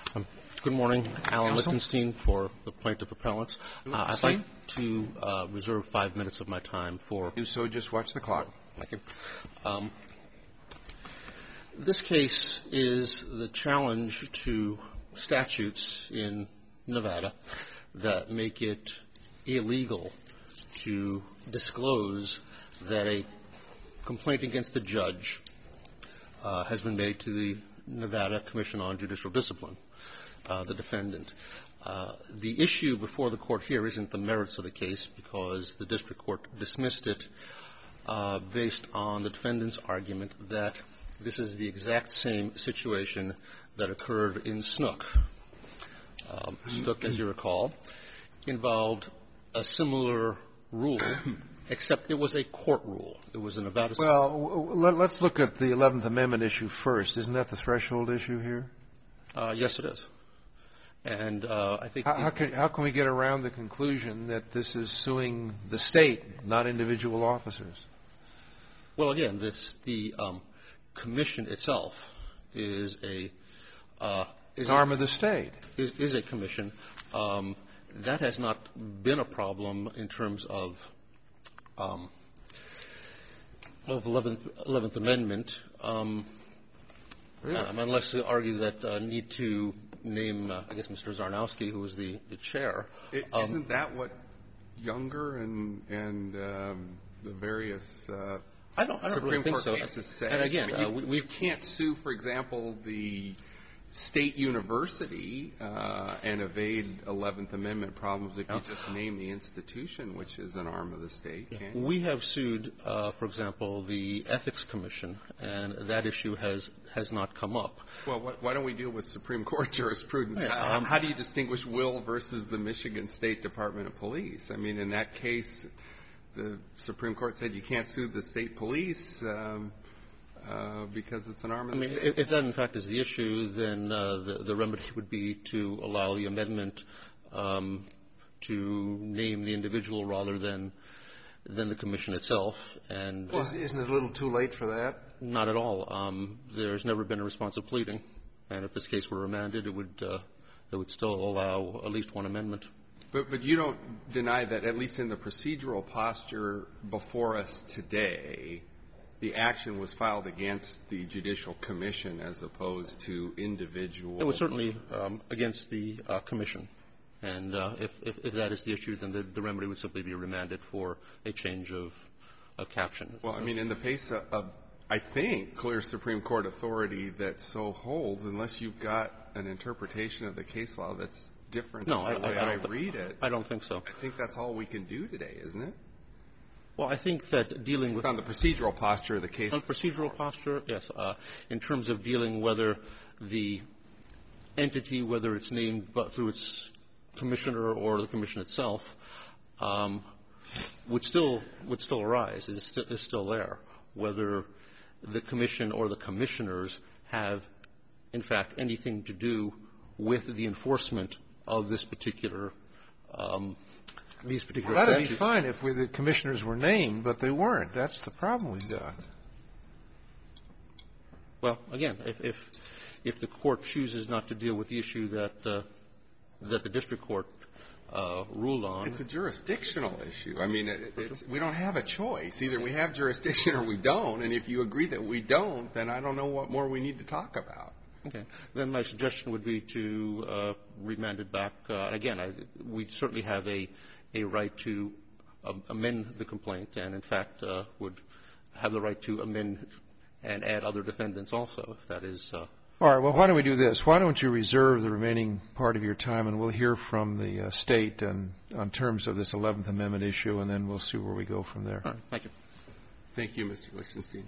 Good morning. Alan Lichtenstein for the plaintiff appellants. I'd like to reserve 5 minutes of my time for... Do so. Just watch the clock. Thank you. This case is the challenge to statutes in Nevada that make it illegal to disclose that a complaint against the judge has been made to the Nevada Commission on Judicial Discipline, the defendant. The issue before the court here isn't the merits of the case because the district court dismissed it based on the defendant's argument that this is the exact same situation that occurred in Snook. Snook, as you recall, involved a similar rule, except it was a court rule. It was a Nevada statute. Well, let's look at the 11th Amendment issue first. Isn't that the threshold issue here? Yes, it is. And I think how can we get around the conclusion that this is suing the state, not individual officers? Well, again, the commission itself is a arm of the state. Is a commission. That has not been a problem in terms of 11th Amendment, unless they argue that need to name, I guess, Mr. Zarnowski, who was the chair. Isn't that what Younger and the various I don't really think so. Cases say? And again, we can't sue, for example, the state university and evade 11th Amendment problems if you just name the institution, which is an arm of the state, can't you? We have sued, for example, the Ethics Commission, and that issue has not come up. Well, why don't we deal with Supreme Court jurisprudence? How do you distinguish Will versus the Michigan State Department of Police? I mean, in that case, the Supreme Court said you can't sue the state police because it's an arm of the state. If that, in fact, is the issue, then the remedy would be to allow the amendment to name the individual rather than the commission itself. And isn't it a little too late for that? Not at all. There's never been a responsive pleading, and if this case were remanded, it would still allow at least one amendment. But you don't deny that, at least in the procedural posture before us today, the action was filed against the Judicial Commission as opposed to individual. It was certainly against the commission. And if that is the issue, then the remedy would simply be remanded for a change of caption. Well, I mean, in the face of, I think, clear Supreme Court authority that so holds, unless you've got an interpretation of the case law that's different than the way I read it. I don't think so. I think that's all we can do today, isn't it? Well, I think that dealing with... It's on the procedural posture of the case. On procedural posture, yes. In terms of dealing whether the entity, whether it's named through its commissioner or the commission itself, would still arise, is still there, whether the commission or the commissioners have, in fact, anything to do with the enforcement of this particular these particular statutes. That would be fine if the commissioners were named, but they weren't. That's the problem we've got. Well, again, if the court chooses not to deal with the issue that the district court ruled on. It's a jurisdictional issue. I mean, we don't have a choice. Either we have jurisdiction or we don't. And if you agree that we don't, then I don't know what more we need to talk about. Okay. Then my suggestion would be to remand it back. Again, we certainly have a right to amend the complaint and, in fact, would have the right to amend and add other defendants also, if that is All right. Well, why don't we do this? Why don't you reserve the remaining part of your time, and we'll hear from the State on terms of this 11th Amendment issue, and then we'll see where we go from there. All right. Thank you. Thank you, Mr. Lichtenstein.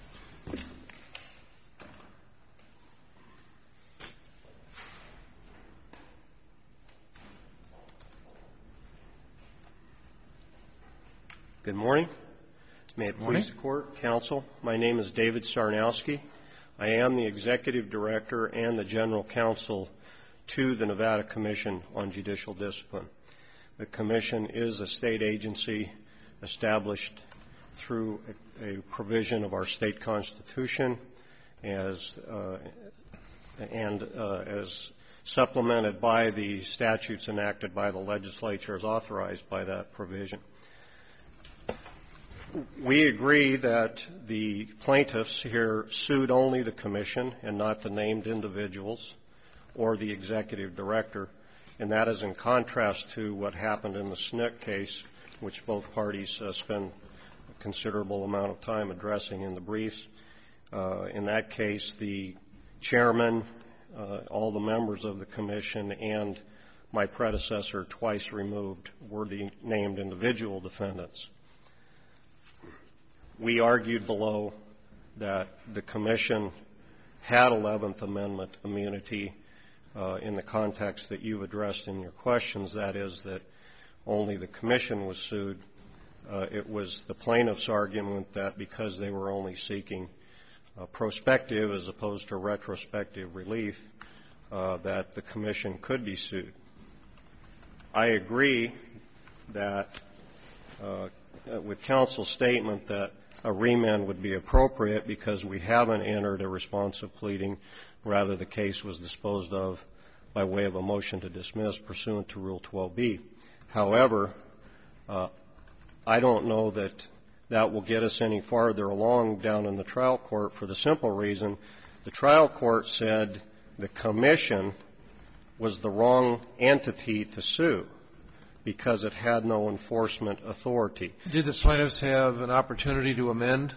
Good morning. May it please the Court, Counsel. My name is David Sarnowski. I am the Executive Director and the General Counsel to the Nevada Commission on Judicial Discipline. The Commission is a state agency established through a provision of our state constitution as supplemented by the statutes enacted by the legislature as authorized by that provision. We agree that the plaintiffs here sued only the commission and not the named individuals or the executive director, and that is in contrast to what happened in the SNCC case, which both parties spend a considerable amount of time addressing in the briefs. In that case, the chairman, all the members of the commission, and my predecessor, twice removed, were the named individual defendants. We argued below that the commission had 11th Amendment immunity in the context that you've addressed in your questions, that is, that only the commission was sued. It was the plaintiff's argument that because they were only seeking prospective as opposed to retrospective relief, that the commission could be sued. I agree that with counsel's statement that a remand would be appropriate because we haven't entered a responsive pleading. Rather, the case was disposed of by way of a motion to dismiss pursuant to Rule 12b. However, I don't know that that will get us any farther along down in the trial court for the simple reason the trial court said the commission was the wrong entity to sue because it had no enforcement authority. Did the plaintiffs have an opportunity to amend?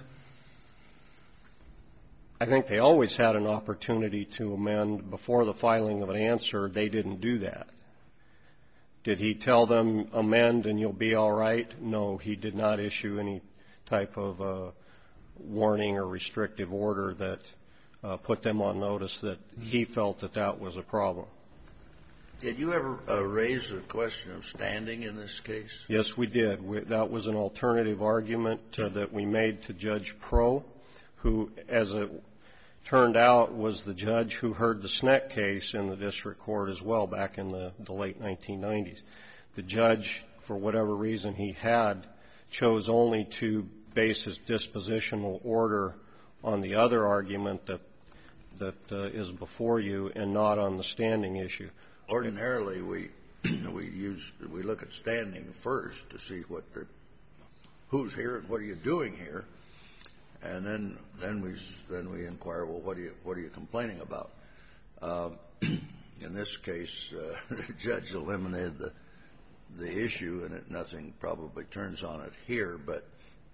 I think they always had an opportunity to amend before the filing of an answer. They didn't do that. Did he tell them amend and you'll be all right? No, he did not issue any type of warning or restrictive order that put them on notice that he felt that that was a problem. Did you ever raise the question of standing in this case? Yes, we did. That was an alternative argument that we made to Judge Pro, who, as it turned out, was the judge who heard the SNCC case in the district court as well back in the late 1990s. The judge, for whatever reason he had, chose only to base his dispositional order on the other argument that is before you and not on the standing issue. Ordinarily, we look at standing first to see who's here and what are you doing here, and then we inquire, well, what are you complaining about? In this case, the judge eliminated the issue, and nothing probably turns on it here. But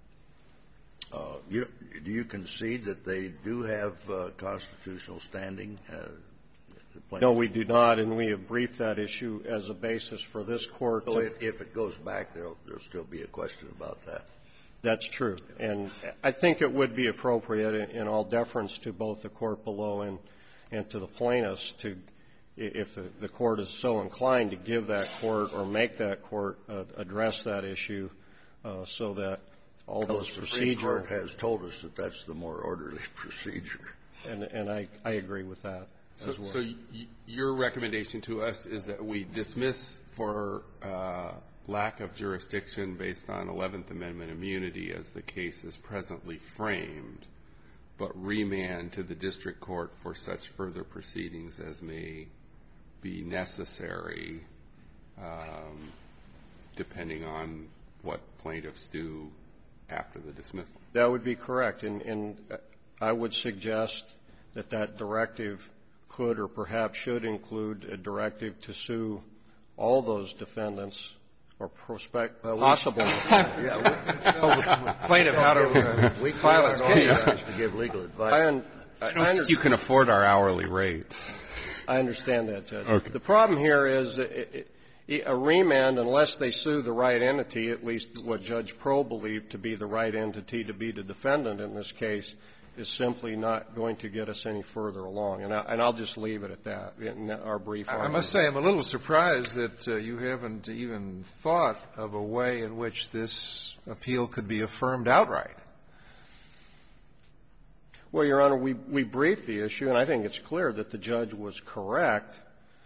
do you concede that they do have constitutional standing? No, we do not, and we have briefed that issue as a basis for this court. So if it goes back, there'll still be a question about that. That's true. And I think it would be appropriate in all deference to both the court below and to the plaintiffs to, if the court is so inclined, to give that court or make that court address that issue so that all those procedures. The Supreme Court has told us that that's the more orderly procedure. And I agree with that. So your recommendation to us is that we dismiss for lack of jurisdiction based on 11th Amendment immunity as the case is presently framed, but remand to the district court for such further proceedings as may be necessary, depending on what plaintiffs do after the dismissal. That would be correct. And I would suggest that that directive could or perhaps should include a directive to sue all those defendants or possible plaintiff how to file his case. To give legal advice. I don't think you can afford our hourly rates. I understand that, Judge. Okay. The problem here is a remand, unless they sue the right entity, at least what Judge Pro believed to be the right entity to be the defendant in this case, is simply not going to get us any further along. And I'll just leave it at that in our brief argument. I must say I'm a little surprised that you haven't even thought of a way in which this appeal could be affirmed outright. Well, Your Honor, we briefed the issue, and I think it's clear that the judge was correct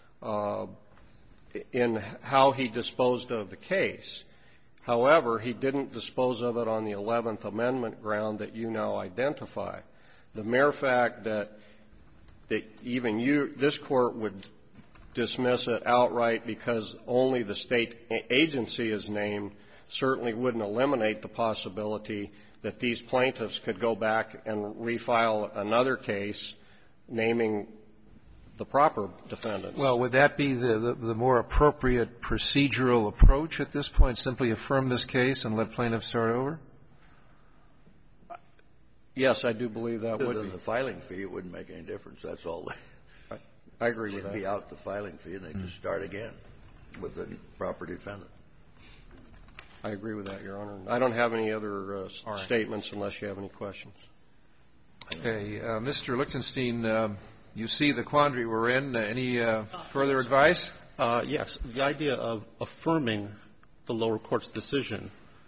in how he disposed of the case. However, he didn't dispose of it on the 11th Amendment ground that you now identify. The mere fact that even this Court would dismiss it outright because only the state agency is named certainly wouldn't eliminate the possibility that these plaintiffs could go back and refile another case naming the proper defendants. Well, would that be the more appropriate procedural approach at this point, simply affirm this case and let plaintiffs start over? Yes, I do believe that would be. The filing fee, it wouldn't make any difference. That's all. I agree with that. They'd be out the filing fee, and they just start again with the proper defendant. I agree with that, Your Honor. I don't have any other statements unless you have any questions. Okay. Mr. Lichtenstein, you see the quandary we're in. Any further advice? Yes. The idea of affirming the lower court's decision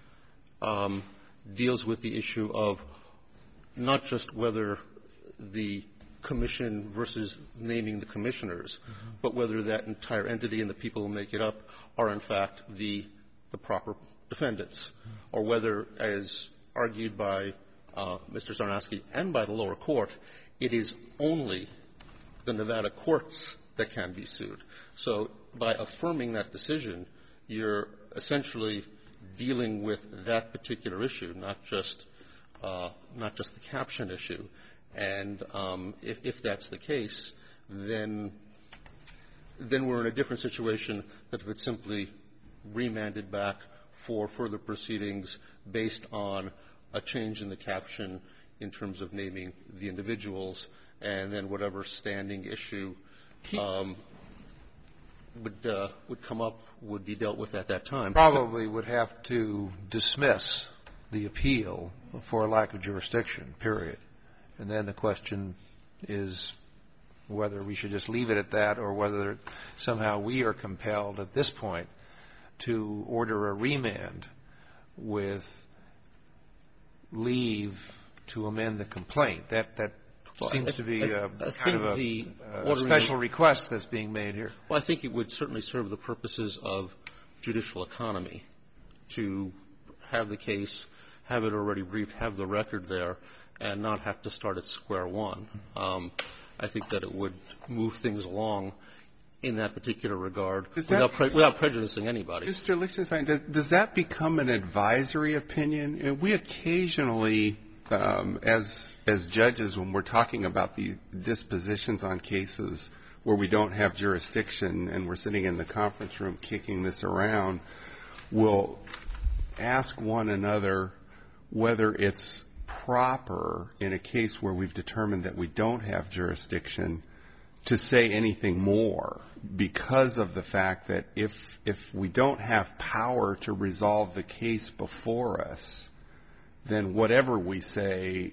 deals with the issue of not just whether the commission versus naming the commissioners, but whether that entire entity and the people who make it up are, in fact, the proper defendants, or whether, as argued by Mr. Sarnowski and by the lower court, it is only the Nevada courts that can be sued. So by affirming that decision, you're essentially dealing with that particular issue, not just the caption issue. And if that's the case, then we're in a different situation that if it's simply remanded back for further proceedings based on a change in the caption in terms of naming the individuals, and then whatever standing issue would come up would be dealt with at that time. Probably would have to dismiss the appeal for lack of jurisdiction, period. And then the question is whether we should just leave it at that or whether somehow we are compelled at this point to order a remand with leave to amend the complaint. That seems to be kind of a special request that's being made here. Well, I think it would certainly serve the purposes of judicial economy to have the case, have it already briefed, have the record there, and not have to start at square one. I think that it would move things along in that particular regard without prejudicing anybody. Mr. Lichtenstein, does that become an advisory opinion? We occasionally, as judges, when we're talking about the dispositions on cases where we don't have jurisdiction and we're sitting in the conference room kicking this around, will ask one another whether it's proper in a case where we've determined that we don't have jurisdiction to say anything more because of the fact that if we don't have power to resolve the case before us, then whatever we say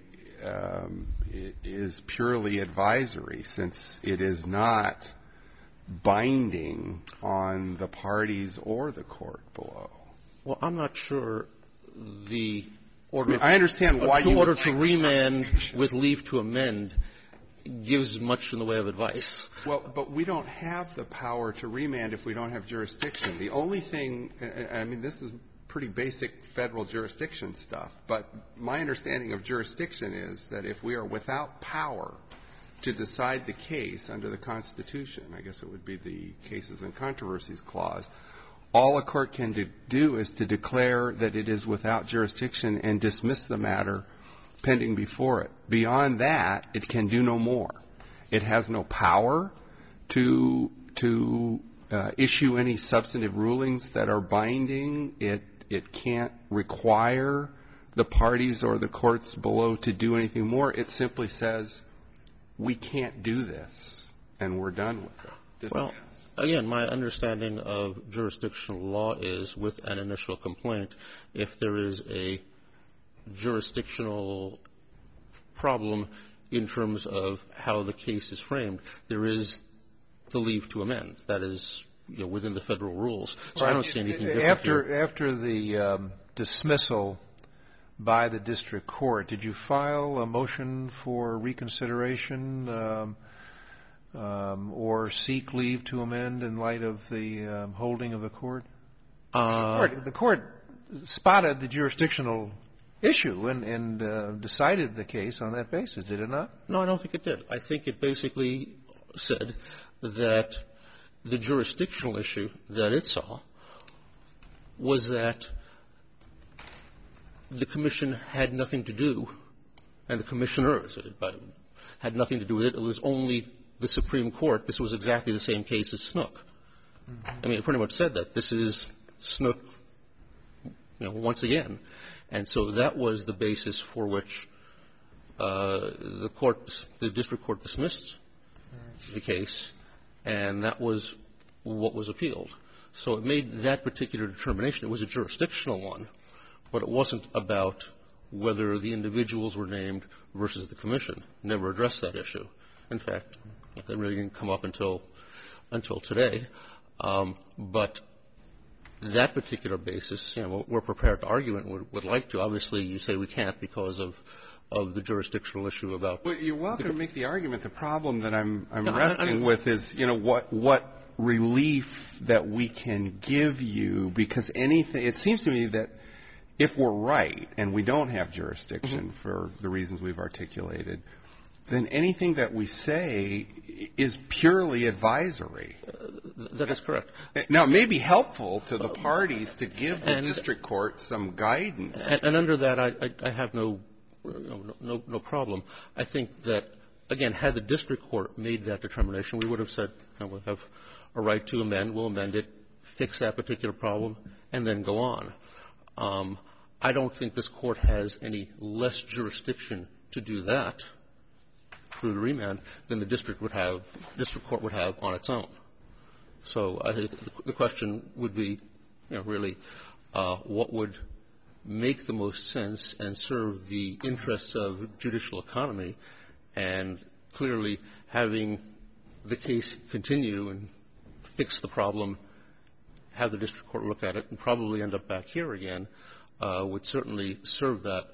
is purely advisory, since it is not binding on the parties or the court below. Well, I'm not sure the order. I understand why you order to remand with leave to amend gives much in the way of advice. Well, but we don't have the power to remand if we don't have jurisdiction. The only thing, I mean, this is pretty basic federal jurisdiction stuff, but my understanding of jurisdiction is that if we are without power to decide the case under the Constitution, I guess it would be the Cases and Controversies Clause, all a court can do is to declare that it is without jurisdiction and dismiss the matter pending before it. Beyond that, it can do no more. It has no power to issue any substantive rulings that are binding. It can't require the parties or the courts below to do anything more. It simply says, we can't do this, and we're done with it. Well, again, my understanding of jurisdictional law is with an initial complaint, if there is a jurisdictional problem in terms of how the case is framed, there is the leave to amend. That is, within the federal rules. So I don't see anything different here. After the dismissal by the district court, did you file a motion for reconsideration or seek leave to amend in light of the holding of the court? The court spotted the jurisdictional issue and decided the case on that basis, did it not? No, I don't think it did. I think it basically said that the jurisdictional issue that it saw was that the Commission had nothing to do, and the Commissioners had nothing to do with it. It was only the Supreme Court. This was exactly the same case as Snook. I mean, it pretty much said that. This is Snook, once again. And so that was the basis for which the district court dismissed the case, and that was what was appealed. So it made that particular determination. It was a jurisdictional one, but it wasn't about whether the individuals were named versus the Commission. Never addressed that issue. In fact, that really didn't come up until today. But that particular basis, we're prepared to argue it and would like to. Obviously, you say we can't because of the jurisdictional issue about. Well, you're welcome to make the argument. The problem that I'm wrestling with is, what relief that we can give you, because anything, it seems to me that if we're right and we don't have jurisdiction for the reasons we've articulated, then anything that we say is purely advisory. That is correct. Now, it may be helpful to the parties to give the district court some guidance. And under that, I have no problem. I think that, again, had the district court made that determination, we would have said, we have a right to amend, we'll amend it, fix that particular problem, and then go on. I don't think this court has any less jurisdiction to do that through the remand than the district court would have on its own. So I think the question would be, really, what would make the most sense and serve the interests of judicial economy, and clearly having the case continue and fix the problem, have the district court look at it, and probably end up back here again, would certainly serve that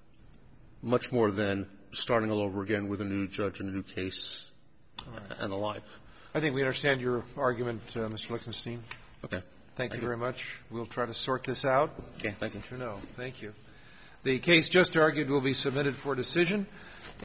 much more than starting all over again with a new judge and a new case and the like. I think we understand your argument, Mr. Lichtenstein. Okay. Thank you very much. We'll try to sort this out. Okay. Thank you. Thank you. The case just argued will be submitted for decision.